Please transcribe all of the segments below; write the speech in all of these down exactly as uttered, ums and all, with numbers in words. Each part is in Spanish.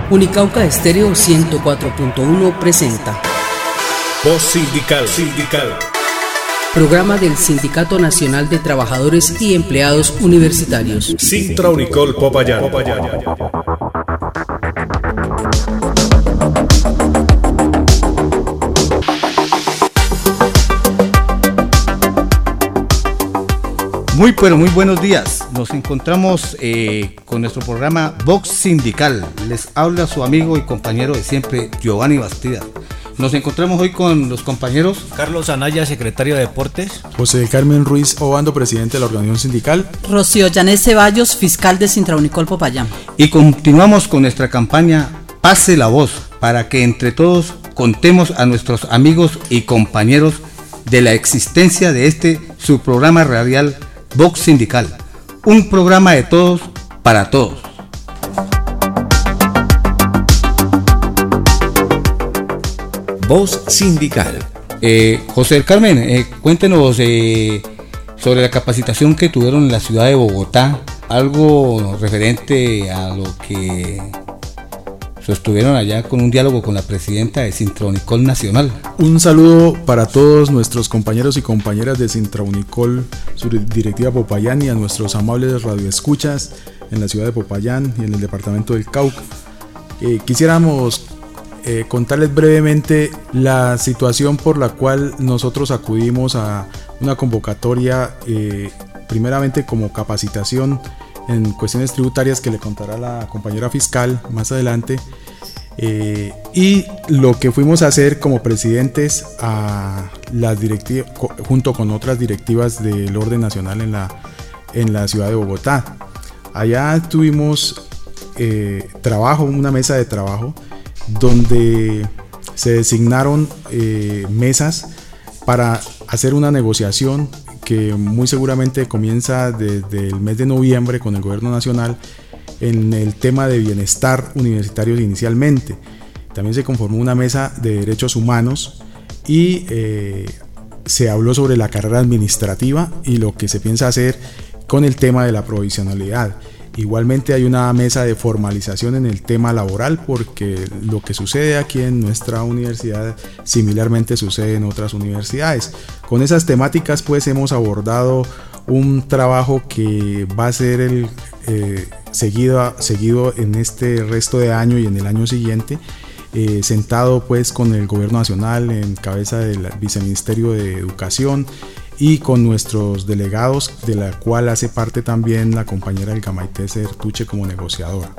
Unicauca Estéreo ciento cuatro punto uno presenta Voz Sindical, Sindical. Programa del Sindicato Nacional de Trabajadores y Empleados Universitarios. Sintra Unicol Popayán. Popayán. Muy pero muy buenos días, nos encontramos eh, con nuestro programa Vox Sindical. Les habla su amigo y compañero de siempre, Giovanni Bastida. Nos encontramos hoy con los compañeros Carlos Anaya, secretario de Deportes; José Carmen Ruiz Obando, presidente de la organización sindical; Rocío Yanet Ceballos, fiscal de Sintra Unicol Popayán. Y continuamos con nuestra campaña Pase la Voz, para que entre todos contemos a nuestros amigos y compañeros de la existencia de este su programa radial Vox Sindical, un programa de todos para todos. Voz Sindical. Eh, José Carmen, eh, cuéntenos eh, sobre la capacitación que tuvieron en la ciudad de Bogotá, algo referente a lo que sostuvieron allá con un diálogo con la presidenta de Sintra Unicol Nacional. Un saludo para todos nuestros compañeros y compañeras de Sintra Unicol, su directiva Popayán, y a nuestros amables radioescuchas en la ciudad de Popayán y en el departamento del Cauca. Eh, quisiéramos eh, contarles brevemente la situación por la cual nosotros acudimos a una convocatoria, eh, primeramente como capacitación en cuestiones tributarias, que le contará la compañera fiscal más adelante, eh, y lo que fuimos a hacer como presidentes a las directivas, junto con otras directivas del orden nacional en la, en la ciudad de Bogotá. Allá tuvimos eh, trabajo, una mesa de trabajo, donde se designaron eh, mesas para hacer una negociación que muy seguramente comienza desde el mes de noviembre con el gobierno nacional en el tema de bienestar universitario inicialmente. También se conformó una mesa de derechos humanos y eh, se habló sobre la carrera administrativa y lo que se piensa hacer con el tema de la provisionalidad. Igualmente hay una mesa de formalización en el tema laboral, porque lo que sucede aquí en nuestra universidad similarmente sucede en otras universidades. Con esas temáticas pues hemos abordado un trabajo que va a ser el, eh, seguido, seguido en este resto de año y en el año siguiente, eh, sentado pues con el gobierno nacional en cabeza del viceministerio de Educación y con nuestros delegados, de la cual hace parte también la compañera Elga Maite Sertuche como negociadora.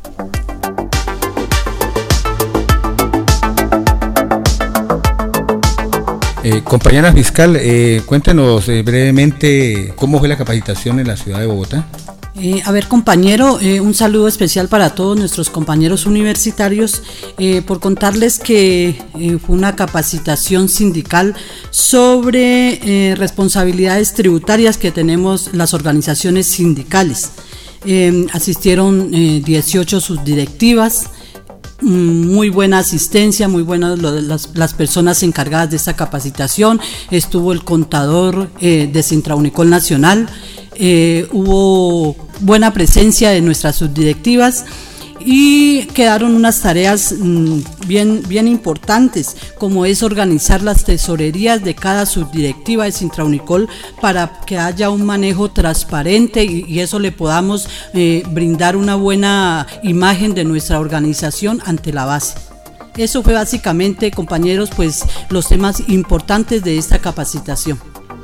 Eh, compañera fiscal, eh, cuéntenos eh, brevemente cómo fue la capacitación en la ciudad de Bogotá. Eh, a ver, compañero, eh, un saludo especial para todos nuestros compañeros universitarios, eh, por contarles que eh, fue una capacitación sindical sobre eh, responsabilidades tributarias que tenemos las organizaciones sindicales. Eh, asistieron eh, dieciocho subdirectivas, muy buena asistencia, muy buenas las, las personas encargadas de esta capacitación. Estuvo el contador eh, de Sintra Unicol Nacional. Eh, hubo buena presencia de nuestras subdirectivas y quedaron unas tareas mmm, bien, bien importantes, como es organizar las tesorerías de cada subdirectiva de Sintra Unicol para que haya un manejo transparente y, y eso le podamos eh, brindar una buena imagen de nuestra organización ante la base. Eso fue básicamente, compañeros, pues los temas importantes de esta capacitación.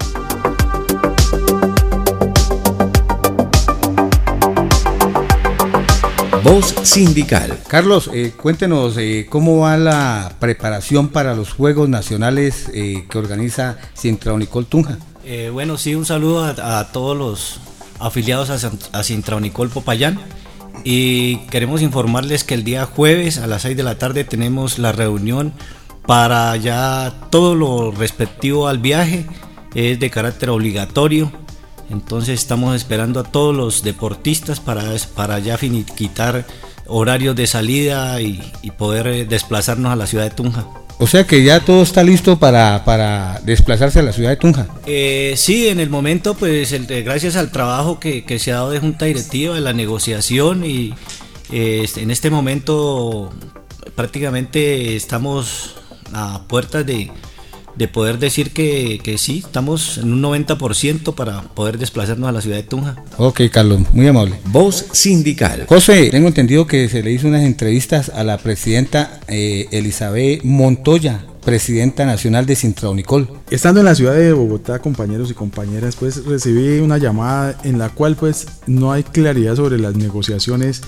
Voz Sindical. Carlos, eh, cuéntenos eh, cómo va la preparación para los Juegos Nacionales eh, que organiza Sintra Unicol Tunja. Eh, bueno, sí, un saludo a, a todos los afiliados a, a Sintra Unicol Popayán, y queremos informarles que el día jueves a las seis de la tarde tenemos la reunión para ya todo lo respectivo al viaje, es de carácter obligatorio. Entonces estamos esperando a todos los deportistas para, para ya finiquitar horarios de salida y, y poder desplazarnos a la ciudad de Tunja. O sea que ya todo está listo para, para desplazarse a la ciudad de Tunja. Eh, sí, en el momento, pues el, gracias al trabajo que, que se ha dado de junta directiva, de la negociación y, Eh, en este momento prácticamente estamos a puertas de, de poder decir que, que sí, estamos en un noventa por ciento para poder desplazarnos a la ciudad de Tunja. Ok, Carlos, muy amable. Voz Sindical. José, tengo entendido que se le hizo unas entrevistas a la presidenta eh, Elizabeth Montoya, presidenta nacional de Sintraunicol. Estando en la ciudad de Bogotá, compañeros y compañeras, pues recibí una llamada en la cual pues no hay claridad sobre las negociaciones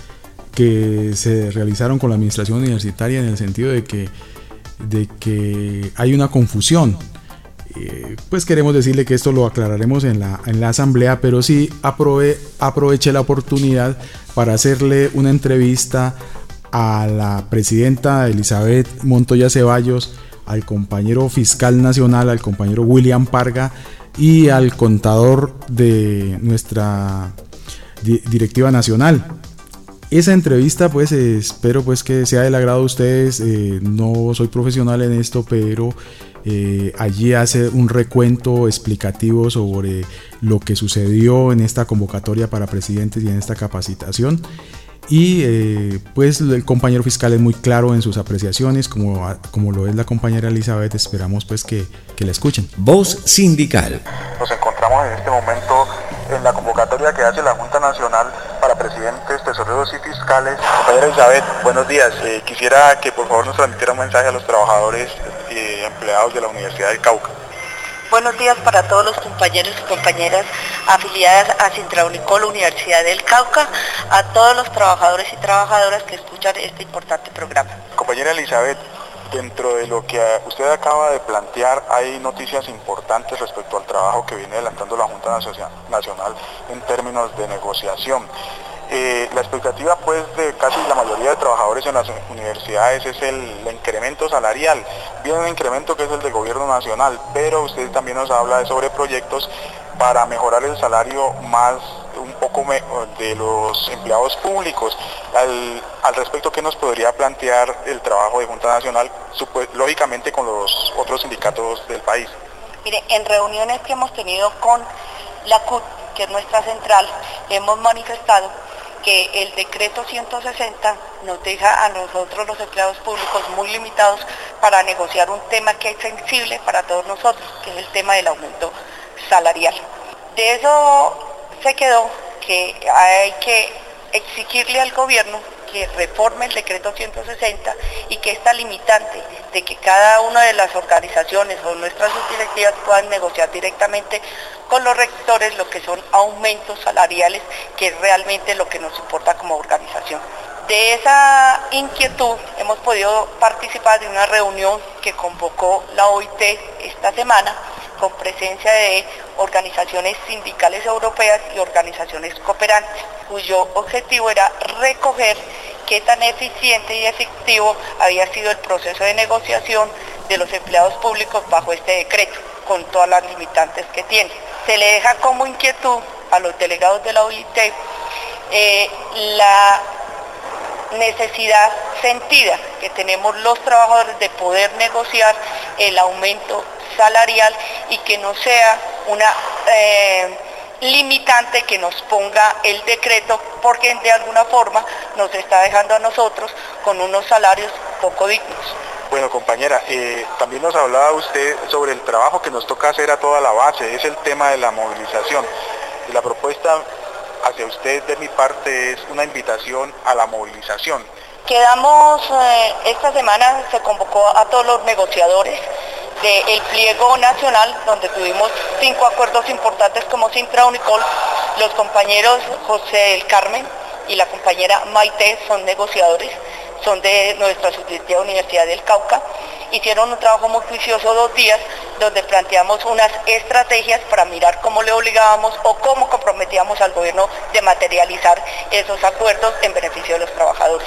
que se realizaron con la administración universitaria, en el sentido de que, de que hay una confusión. Eh, pues queremos decirle que esto lo aclararemos en la, en la asamblea, pero sí aprove, aproveché la oportunidad para hacerle una entrevista a la presidenta Elizabeth Montoya Ceballos, al compañero fiscal nacional, al compañero William Parga y al contador de nuestra di- directiva nacional. Esa entrevista pues eh, espero pues que sea del agrado de ustedes. Eh, no soy profesional en esto, pero eh, allí hace un recuento explicativo sobre lo que sucedió en esta convocatoria para presidentes y en esta capacitación. Y eh, pues el compañero fiscal es muy claro en sus apreciaciones, como, como lo es la compañera Elizabeth. Esperamos pues que, que la escuchen. Voz Sindical. Nos encontramos en este momento en la convocatoria que hace la Junta Nacional para presidentes, tesoreros y fiscales. Compañera Elizabeth, buenos días. Eh, quisiera que por favor nos transmitiera un mensaje a los trabajadores y eh, empleados de la Universidad del Cauca. Buenos días para todos los compañeros y compañeras afiliadas a Sintraunicol, Universidad del Cauca, a todos los trabajadores y trabajadoras que escuchan este importante programa. Compañera Elizabeth, dentro de lo que usted acaba de plantear, hay noticias importantes respecto al trabajo que viene adelantando la Junta Nacional en términos de negociación. Eh, la expectativa pues de casi la mayoría de trabajadores en las universidades es el, el incremento salarial, bien un incremento que es el del gobierno nacional, pero usted también nos habla sobre proyectos para mejorar el salario más un poco me, de los empleados públicos. Al, al respecto, ¿qué nos podría plantear el trabajo de Junta Nacional, supo, lógicamente con los otros sindicatos del país? Mire, en reuniones que hemos tenido con la C U T, que es nuestra central, hemos manifestado que el decreto ciento sesenta nos deja a nosotros los empleados públicos muy limitados para negociar un tema que es sensible para todos nosotros, que es el tema del aumento salarial. De eso se quedó que hay que exigirle al gobierno que reforme el decreto ciento sesenta y que esta limitante de que cada una de las organizaciones o nuestras subdirectivas puedan negociar directamente con los rectores lo que son aumentos salariales, que es realmente lo que nos importa como organización. De esa inquietud hemos podido participar de una reunión que convocó la O I T esta semana, con presencia de organizaciones sindicales europeas y organizaciones cooperantes, cuyo objetivo era recoger qué tan eficiente y efectivo había sido el proceso de negociación de los empleados públicos bajo este decreto, con todas las limitantes que tiene. Se le deja como inquietud a los delegados de la O I T eh, la necesidad sentida que tenemos los trabajadores de poder negociar el aumento salarial y que no sea una eh, limitante que nos ponga el decreto, porque de alguna forma nos está dejando a nosotros con unos salarios poco dignos. Bueno, compañera, eh, también nos hablaba usted sobre el trabajo que nos toca hacer a toda la base, es el tema de la movilización. Y la propuesta hacia usted de mi parte es una invitación a la movilización. Quedamos, eh, esta semana se convocó a todos los negociadores del pliego nacional, donde tuvimos cinco acuerdos importantes como Sintraunicol. Los compañeros José del Carmen y la compañera Maite son negociadores, son de nuestra subdirectiva Universidad del Cauca. Hicieron un trabajo muy juicioso dos días, donde planteamos unas estrategias para mirar cómo le obligábamos o cómo comprometíamos al gobierno de materializar esos acuerdos en beneficio de los trabajadores.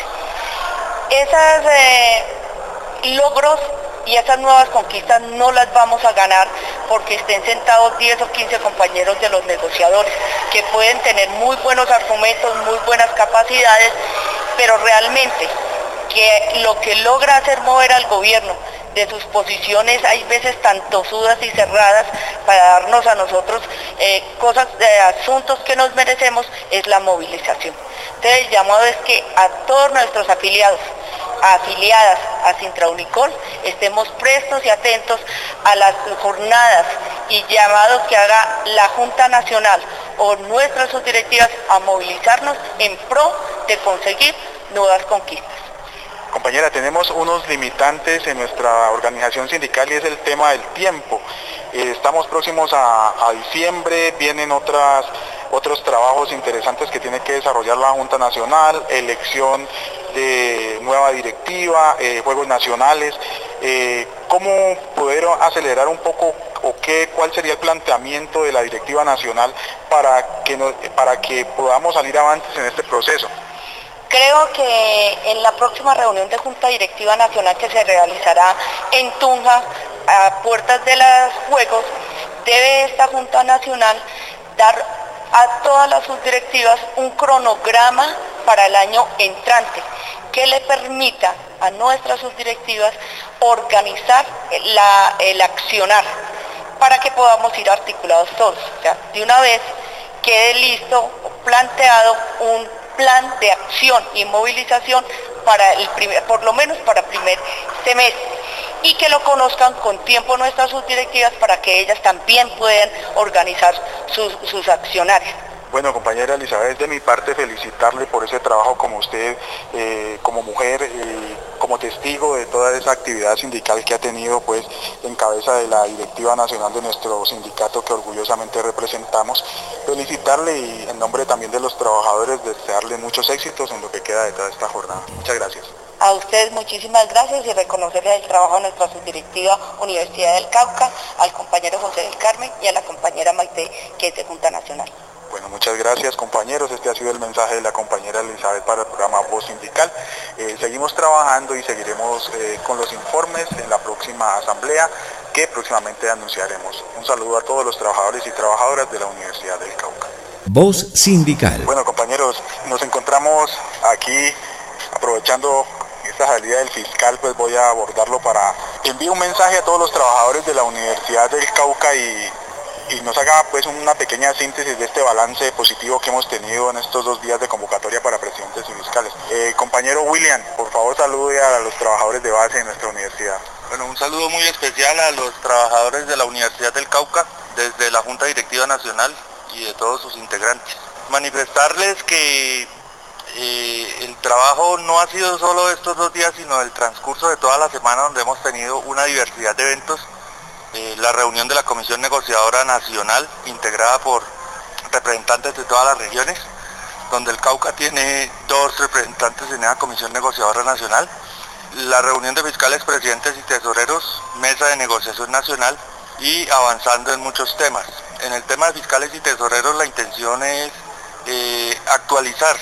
Esos eh, logros y esas nuevas conquistas no las vamos a ganar porque estén sentados diez o quince compañeros de los negociadores, que pueden tener muy buenos argumentos, muy buenas capacidades, pero realmente que lo que logra hacer mover al gobierno de sus posiciones, hay veces tan tosudas y cerradas, para darnos a nosotros eh, cosas, eh, asuntos que nos merecemos, es la movilización. Entonces el llamado es que a todos nuestros afiliados, afiliadas a Sintraunicol, estemos prestos y atentos a las jornadas y llamados que haga la Junta Nacional o nuestras subdirectivas a movilizarnos en pro de conseguir nuevas conquistas. Compañera, tenemos unos limitantes en nuestra organización sindical y es el tema del tiempo. Eh, estamos próximos a, a diciembre, vienen otras, otros trabajos interesantes que tiene que desarrollar la Junta Nacional, elección de nueva directiva, eh, Juegos Nacionales. Eh, ¿Cómo poder acelerar un poco o qué, cuál sería el planteamiento de la directiva nacional para que, no, para que podamos salir avantes en este proceso? Creo que en la próxima reunión de Junta Directiva Nacional que se realizará en Tunja, a puertas de los Juegos, debe esta Junta Nacional dar a todas las subdirectivas un cronograma para el año entrante que le permita a nuestras subdirectivas organizar la, el accionar para que podamos ir articulados todos. O sea, de una vez quede listo, planteado un plan de acción y movilización para el primer, por lo menos para el primer semestre, y que lo conozcan con tiempo nuestras subdirectivas para que ellas también puedan organizar sus, sus accionarios. Bueno, compañera Elizabeth, de mi parte felicitarle por ese trabajo como usted, eh, como mujer, eh, como testigo de toda esa actividad sindical que ha tenido, pues, en cabeza de la directiva nacional de nuestro sindicato que orgullosamente representamos. Felicitarle y en nombre también de los trabajadores desearle muchos éxitos en lo que queda de toda esta jornada. Muchas gracias. A ustedes muchísimas gracias y reconocerles el trabajo de nuestra subdirectiva Universidad del Cauca, al compañero José del Carmen y a la compañera Maite, que es de Junta Nacional. Bueno, muchas gracias, compañeros. Este ha sido el mensaje de la compañera Elizabeth para el programa Voz Sindical. Eh, seguimos trabajando y seguiremos eh, con los informes en la próxima asamblea que próximamente anunciaremos. Un saludo a todos los trabajadores y trabajadoras de la Universidad del Cauca. Voz Sindical. Bueno, compañeros, nos encontramos aquí aprovechando esta salida del fiscal, pues voy a abordarlo para enviar un mensaje a todos los trabajadores de la Universidad del Cauca y y nos haga pues una pequeña síntesis de este balance positivo que hemos tenido en estos dos días de convocatoria para presidentes y fiscales. Eh, compañero William, por favor salude a los trabajadores de base de nuestra universidad. Bueno, un saludo muy especial a los trabajadores de la Universidad del Cauca, desde la Junta Directiva Nacional y de todos sus integrantes. Manifestarles que eh, el trabajo no ha sido solo estos dos días, sino el transcurso de toda la semana, donde hemos tenido una diversidad de eventos. Eh, la reunión de la Comisión Negociadora Nacional, integrada por representantes de todas las regiones, donde el Cauca tiene dos representantes en esa Comisión Negociadora Nacional. La reunión de fiscales, presidentes y tesoreros, mesa de negociación nacional y avanzando en muchos temas. En el tema de fiscales y tesoreros la intención es eh, actualizar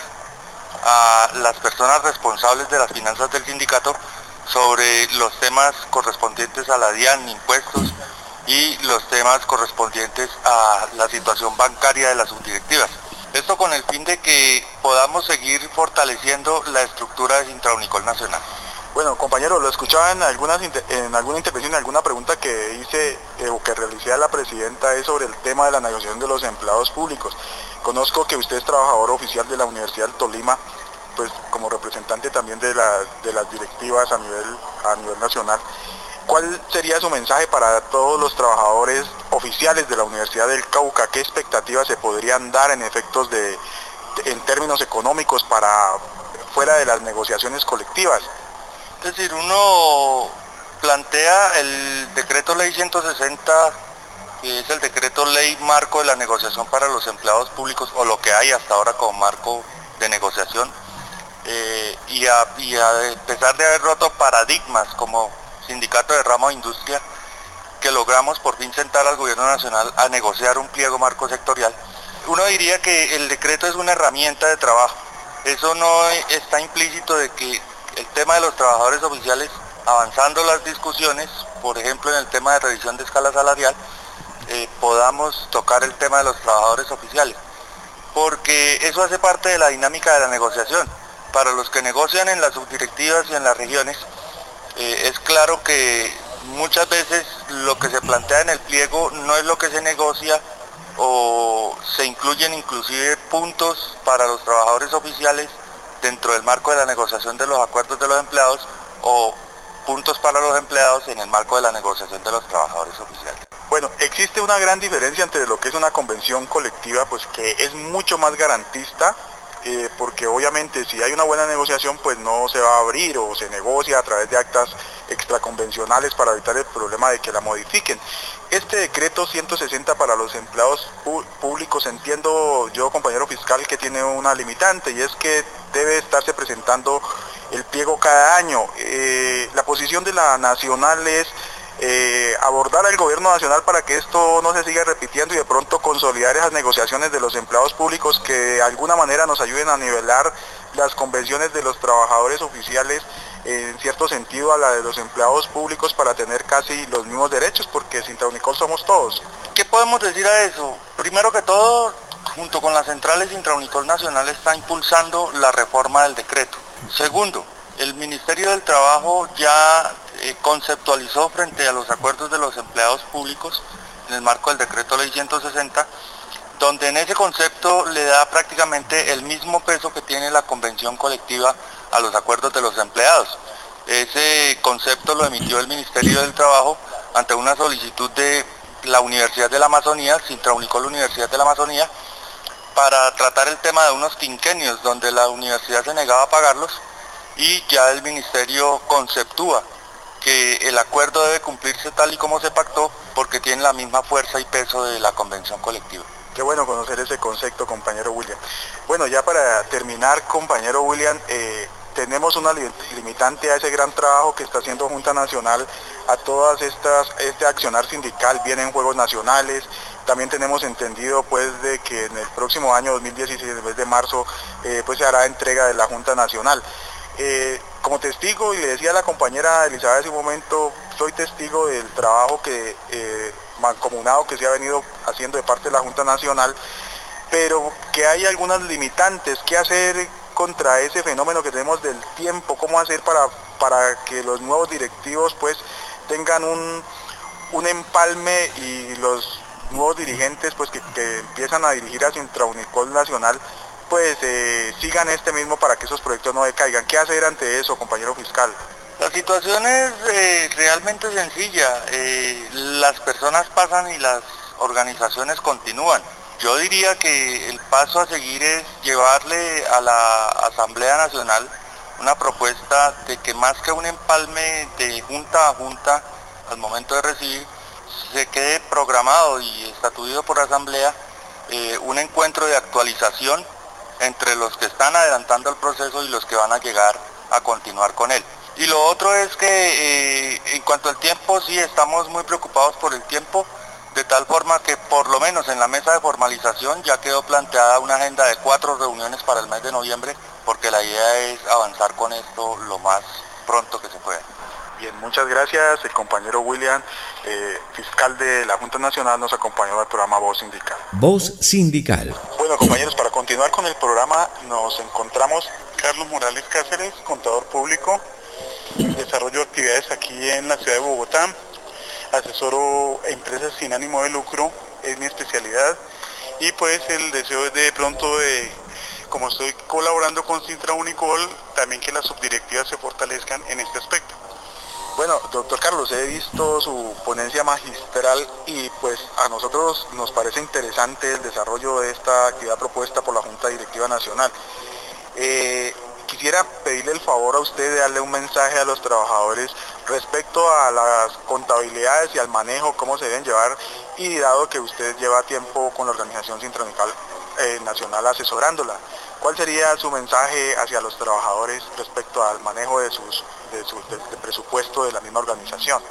a las personas responsables de las finanzas del sindicato sobre los temas correspondientes a la DIAN, impuestos y los temas correspondientes a la situación bancaria de las subdirectivas. Esto con el fin de que podamos seguir fortaleciendo la estructura de Sintraunicol Nacional. Bueno, compañero, lo escuchaba en, algunas, en alguna intervención, en alguna pregunta que hice eh, o que realicé a la presidenta es sobre el tema de la negociación de los empleados públicos. Conozco que usted es trabajador oficial de la Universidad del Tolima, pues como representante también de, la, de las directivas a nivel, a nivel nacional. ¿Cuál sería su mensaje para todos los trabajadores oficiales de la Universidad del Cauca? ¿Qué expectativas se podrían dar en efectos de, de en términos económicos para fuera de las negociaciones colectivas? Es decir, uno plantea el decreto ley ciento sesenta, que es el decreto ley marco de la negociación para los empleados públicos, o lo que hay hasta ahora como marco de negociación. Eh, y, a, y a pesar de haber roto paradigmas como sindicato de ramo de industria, que logramos por fin sentar al gobierno nacional a negociar un pliego marco sectorial, uno diría que el decreto es una herramienta de trabajo. Eso no está implícito de que el tema de los trabajadores oficiales, avanzando las discusiones, por ejemplo en el tema de revisión de escala salarial, eh, podamos tocar el tema de los trabajadores oficiales, porque eso hace parte de la dinámica de la negociación. Para los que negocian en las subdirectivas y en las regiones, eh, es claro que muchas veces lo que se plantea en el pliego no es lo que se negocia, o se incluyen inclusive puntos para los trabajadores oficiales dentro del marco de la negociación de los acuerdos de los empleados, o puntos para los empleados en el marco de la negociación de los trabajadores oficiales. Bueno, existe una gran diferencia entre lo que es una convención colectiva, pues que es mucho más garantista, eh, porque obviamente si hay una buena negociación, pues no se va a abrir o se negocia a través de actas extraconvencionales para evitar el problema de que la modifiquen. Este decreto ciento sesenta para los empleados públicos, entiendo yo, compañero fiscal, que tiene una limitante, y es que debe estarse presentando el pliego cada año. Eh, la posición de la nacional es eh, abordar al gobierno nacional para que esto no se siga repitiendo y de pronto consolidar esas negociaciones de los empleados públicos que de alguna manera nos ayuden a nivelar las convenciones de los trabajadores oficiales en cierto sentido a la de los empleados públicos para tener casi los mismos derechos, porque Sintraunicol somos todos. ¿Qué podemos decir a eso? Primero que todo, junto con las centrales, Sintraunicol Nacional está impulsando la reforma del decreto. Segundo, el Ministerio del Trabajo ya eh, conceptualizó frente a los acuerdos de los empleados públicos en el marco del decreto ley ciento sesenta, donde en ese concepto le da prácticamente el mismo peso que tiene la convención colectiva a los acuerdos de los empleados. Ese concepto lo emitió el Ministerio del Trabajo ante una solicitud de la Universidad de la Amazonía, Sintraunicol Universidad de la Amazonía, para tratar el tema de unos quinquenios donde la universidad se negaba a pagarlos, y ya el Ministerio conceptúa que el acuerdo debe cumplirse tal y como se pactó porque tiene la misma fuerza y peso de la convención colectiva. Qué bueno conocer ese concepto, compañero William. Bueno, ya para terminar, compañero William, eh, tenemos una limitante a ese gran trabajo que está haciendo Junta Nacional, a todas estas, este accionar sindical, vienen juegos nacionales. También tenemos entendido pues de que en el próximo año dos mil dieciséis, en el mes de marzo, eh, pues se hará entrega de la Junta Nacional. Eh, como testigo, y le decía a la compañera Elizabeth hace un momento, soy testigo del trabajo que eh, mancomunado que se ha venido haciendo de parte de la Junta Nacional, pero que hay algunas limitantes. ¿Qué hacer contra ese fenómeno que tenemos del tiempo? ¿Cómo hacer para, para que los nuevos directivos pues tengan un, un empalme y los nuevos dirigentes pues que, que empiezan a dirigir a Sintraunicol Nacional pues eh, sigan este mismo para que esos proyectos no decaigan? ¿Qué hacer ante eso, compañero fiscal? La situación es eh, realmente sencilla. Eh, las personas pasan y las organizaciones continúan. Yo diría que el paso a seguir es llevarle a la Asamblea Nacional una propuesta de que más que un empalme de junta a junta al momento de recibir, se quede programado y estatuido por la Asamblea eh, un encuentro de actualización entre los que están adelantando el proceso y los que van a llegar a continuar con él. Y lo otro es que eh, en cuanto al tiempo, sí estamos muy preocupados por el tiempo, de tal forma que por lo menos en la mesa de formalización ya quedó planteada una agenda de cuatro reuniones para el mes de noviembre, porque la idea es avanzar con esto lo más pronto que se pueda. Bien, muchas gracias. El compañero William, eh, fiscal de la Junta Nacional, nos acompañó al programa Voz Sindical. Voz Sindical. Bueno, compañeros, para continuar con el programa nos encontramos Carlos Morales Cáceres, contador público, desarrollo de actividades aquí en la ciudad de Bogotá, asesoro a empresas sin ánimo de lucro, es mi especialidad, y pues el deseo es de pronto de, como estoy colaborando con Sintraunicol, también que las subdirectivas se fortalezcan en este aspecto. Bueno, doctor Carlos, he visto su ponencia magistral y pues a nosotros nos parece interesante el desarrollo de esta actividad propuesta por la Junta Directiva Nacional. Eh, quisiera pedirle el favor a usted de darle un mensaje a los trabajadores respecto a las contabilidades y al manejo, cómo se deben llevar, y dado que usted lleva tiempo con la organización Sintraunicol eh, Nacional asesorándola, ¿cuál sería su mensaje hacia los trabajadores respecto al manejo de sus de su de, de presupuesto de la misma organización?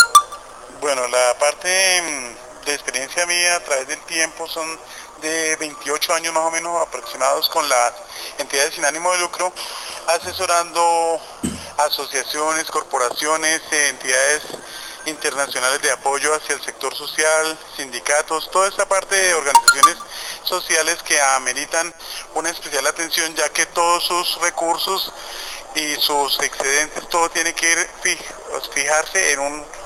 Bueno, la parte de experiencia mía a través del tiempo son de veintiocho años más o menos aproximados con las entidades sin ánimo de lucro, asesorando asociaciones, corporaciones, entidades internacionales de apoyo hacia el sector social, sindicatos, toda esta parte de organizaciones sociales que ameritan una especial atención, ya que todos sus recursos y sus excedentes, todo tiene que ir fijarse en un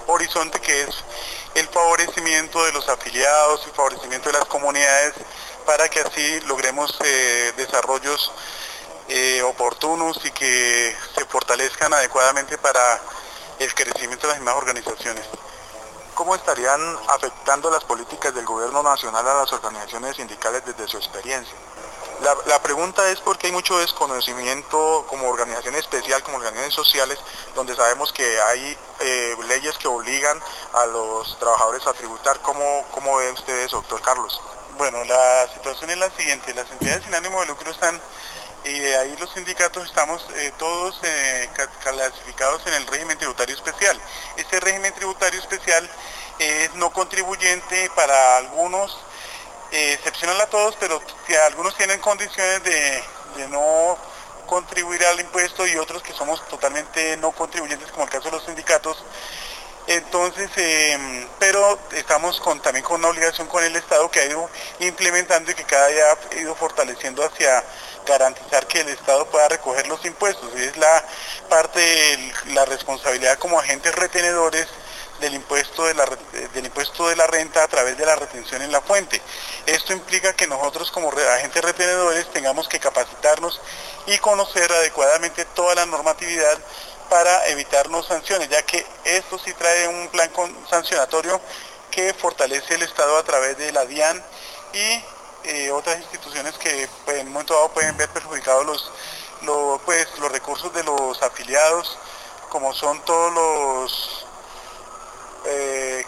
horizonte, que es el favorecimiento de los afiliados y favorecimiento de las comunidades para que así logremos eh, desarrollos eh, oportunos y que se fortalezcan adecuadamente para el crecimiento de las mismas organizaciones. ¿Cómo estarían afectando las políticas del gobierno nacional a las organizaciones sindicales desde su experiencia? La, la pregunta es porque hay mucho desconocimiento como organización especial, como organizaciones sociales, donde sabemos que hay eh, leyes que obligan a los trabajadores a tributar. ¿Cómo, cómo ve usted eso, doctor Carlos? Bueno, la situación es la siguiente: las entidades sin ánimo de lucro están, y de ahí los sindicatos estamos eh, todos eh, clasificados en el régimen tributario especial. Este régimen tributario especial es no contribuyente para algunos, eh, excepcional a todos, pero si algunos tienen condiciones de, de no contribuir al impuesto y otros que somos totalmente no contribuyentes, como el caso de los sindicatos. Entonces, eh, pero estamos con, también con una obligación con el Estado que ha ido implementando y que cada día ha ido fortaleciendo hacia garantizar que el Estado pueda recoger los impuestos. Y es la parte de la responsabilidad como agentes retenedores del impuesto de la, del impuesto de la renta a través de la retención en la fuente. Esto implica que nosotros como agentes retenedores tengamos que capacitarnos y conocer adecuadamente toda la normatividad para evitarnos sanciones, ya que esto sí trae un plan sancionatorio que fortalece el Estado a través de la DIAN y eh, otras instituciones que pues, en un momento dado pueden ver perjudicados los, los, pues, los recursos de los afiliados, como son todos los eh,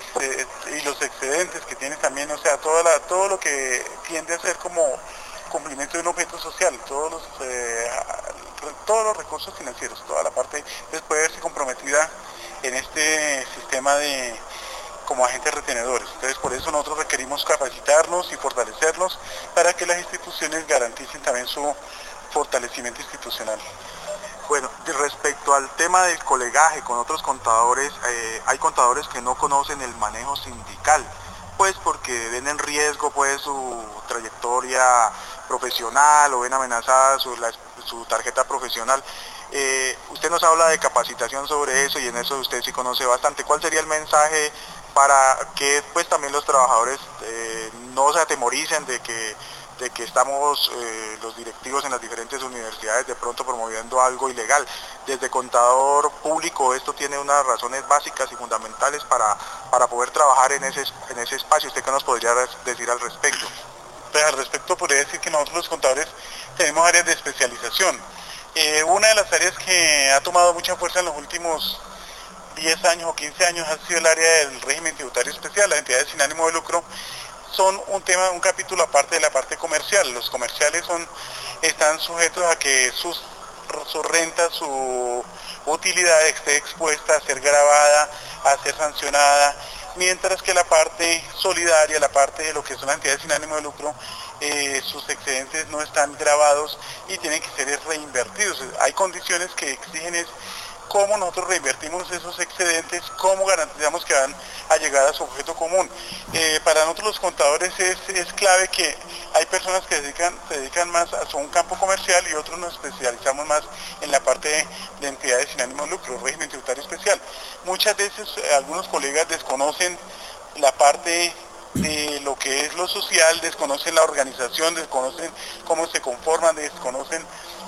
y los excedentes que tienen también, o sea, toda la, todo lo que tiende a ser como cumplimiento de un objeto social, todos los eh, todos los recursos financieros, toda la parte pues, puede verse comprometida en este sistema de como agentes retenedores. Entonces por eso nosotros requerimos capacitarnos y fortalecerlos para que las instituciones garanticen también su fortalecimiento institucional. Bueno, respecto al tema del colegaje con otros contadores, eh, hay contadores que no conocen el manejo sindical, pues porque ven en riesgo pues su trayectoria profesional o ven amenazada su, la, su tarjeta profesional. Eh, usted nos habla de capacitación sobre eso y en eso usted sí conoce bastante. ¿Cuál sería el mensaje para que pues también los trabajadores eh, no se atemoricen de que, de que estamos eh, los directivos en las diferentes universidades de pronto promoviendo algo ilegal? Desde contador público esto tiene unas razones básicas y fundamentales para, para poder trabajar en ese, en ese espacio. ¿Usted qué nos podría decir al respecto? Pues al respecto podría decir que nosotros los contadores tenemos áreas de especialización. Eh, una de las áreas que ha tomado mucha fuerza en los últimos diez años o quince años ha sido el área del régimen tributario especial. Las entidades sin ánimo de lucro son un tema, un capítulo aparte de la parte comercial. Los comerciales son, están sujetos a que sus, su renta, su utilidad esté expuesta a ser grabada, a ser sancionada, mientras que la parte solidaria, la parte de lo que son las entidades sin ánimo de lucro, eh, sus excedentes no están grabados y tienen que ser reinvertidos. Hay condiciones que exigen es cómo nosotros reinvertimos esos excedentes, cómo garantizamos que van a llegar a su objeto común. Eh, para nosotros los contadores es, es clave que hay personas que dedican, se dedican más a un campo comercial y otros nos especializamos más en la parte de, de entidades sin ánimo de lucro, régimen tributario especial. Muchas veces eh, algunos colegas desconocen la parte de lo que es lo social, desconocen la organización, desconocen cómo se conforman, desconocen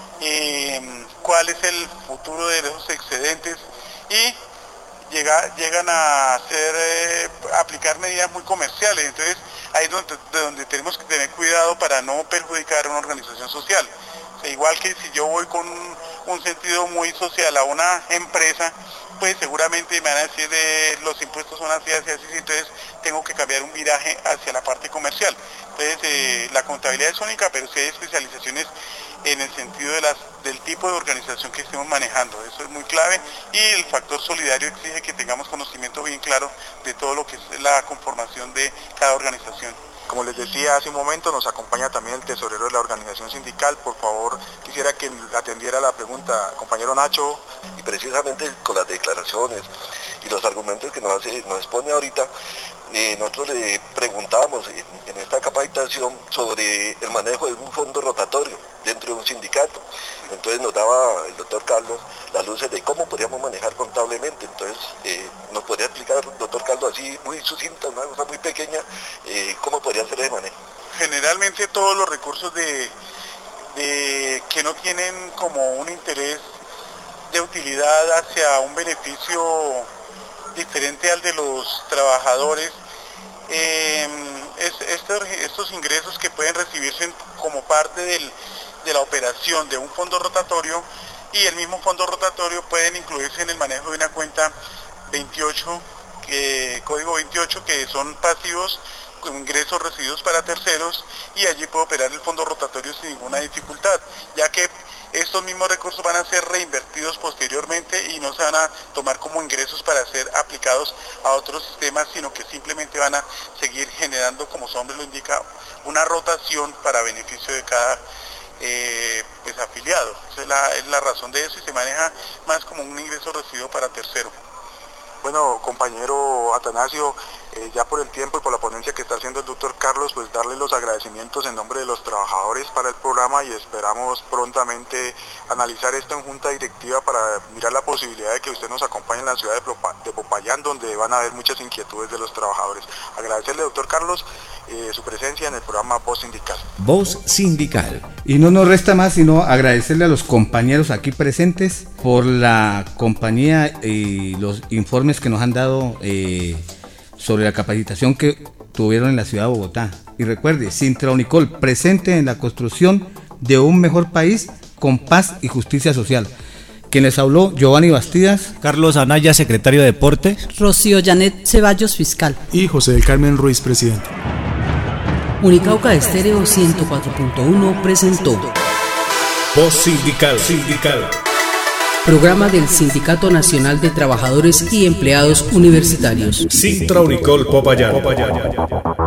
eh, cuál es el futuro de esos excedentes y llega, llegan a hacer, eh, aplicar medidas muy comerciales. Entonces ahí es donde, de donde tenemos que tener cuidado para no perjudicar a una organización social. O sea, igual que si yo voy con un, un sentido muy social a una empresa, pues seguramente me van a decir de los impuestos son así, así, así, entonces tengo que cambiar un viraje hacia la parte comercial. Entonces eh, la contabilidad es única, pero sí hay especializaciones en el sentido de las, del tipo de organización que estemos manejando. Eso es muy clave y el factor solidario exige que tengamos conocimiento bien claro de todo lo que es la conformación de cada organización. Como les decía hace un momento, nos acompaña también el tesorero de la organización sindical. Por favor, quisiera que atendiera la pregunta, compañero Nacho. Y precisamente con las declaraciones y los argumentos que nos, hace, nos expone ahorita, eh, nosotros le preguntábamos en, en esta capacitación sobre el manejo de un fondo rotatorio dentro de un sindicato. Entonces nos daba el doctor Carlos las luces de cómo podríamos manejar contablemente. Entonces eh, nos podría explicar, doctor Carlos, así muy sucinta, una cosa muy pequeña, eh, cómo podría ser ese manejo. Generalmente todos los recursos de, de que no tienen como un interés de utilidad hacia un beneficio diferente al de los trabajadores, eh, es, estos, estos ingresos que pueden recibirse como parte del, de la operación de un fondo rotatorio y el mismo fondo rotatorio pueden incluirse en el manejo de una cuenta veintiocho, eh, código veintiocho, que son pasivos con ingresos recibidos para terceros, y allí puede operar el fondo rotatorio sin ninguna dificultad, ya que estos mismos recursos van a ser reinvertidos posteriormente y no se van a tomar como ingresos para ser aplicados a otros sistemas, sino que simplemente van a seguir generando, como su nombre lo indica, una rotación para beneficio de cada eh, pues, afiliado. Esa es la, es la razón de eso, y se maneja más como un ingreso recibido para tercero. Bueno, compañero Atanasio, eh, ya por el tiempo y por la ponencia que está haciendo el doctor Carlos, pues darle los agradecimientos en nombre de los trabajadores para el programa, y esperamos prontamente analizar esto en junta directiva para mirar la posibilidad de que usted nos acompañe en la ciudad de, Popa, de Popayán, donde van a haber muchas inquietudes de los trabajadores. Agradecerle, doctor Carlos, eh, su presencia en el programa Voz Sindical. Voz Sindical. Y no nos resta más sino agradecerle a los compañeros aquí presentes por la compañía y los informes que nos han dado eh, sobre la capacitación que tuvieron en la ciudad de Bogotá. Y recuerde, Sintraunicol, presente en la construcción de un mejor país con paz y justicia social. Quien les habló, Giovanni Bastidas, Carlos Anaya, secretario de Deportes, Rocío Janet Ceballos, fiscal, y José del Carmen Ruiz, presidente. Unicauca Estéreo ciento cuatro punto uno presentó Voz Sindical. Sindical. Programa del Sindicato Nacional de Trabajadores y Empleados Universitarios. Sintraunicol Popayán. Popayán.